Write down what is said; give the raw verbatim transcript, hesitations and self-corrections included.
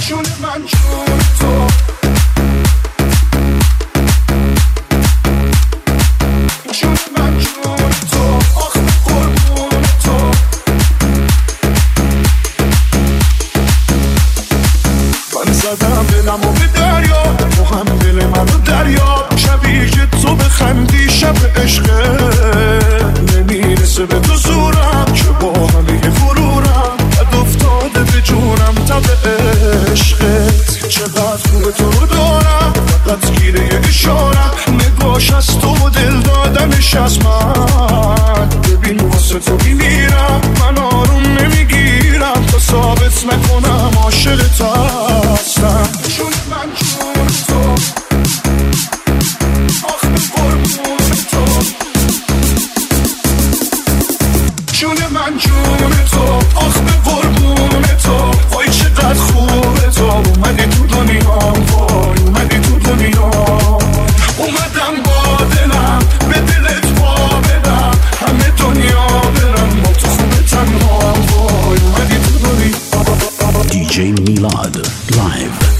جون من جون تو جون من جون تو آخ قربون تو من زدم دلمو به دریا تو هم دل منو دریا شبیه که تو بخندی شب عشقه نمیرسه به تو زورم که با همه غرورم بد افتاده به جونم تب عشقت چقدر خوبه تو رو دارم فقط گیره اشارم نگاش از تو و دل دادنش از من ببین واسه تو میمیرم من آروم نمیگیرم تا ثابت نکنم عاشقت هستم جون من جون تو آخ قربون تو جون من جون تو آخ به قربون تو وای چقدر خوبه تو اومدی تو دنیا وای اومدی تو دنیا اومدم با دلم به دلت با بدم همه دنیا برم با تو خوبه تنها وای اومدی تو دنیا دی جی میلاد لایو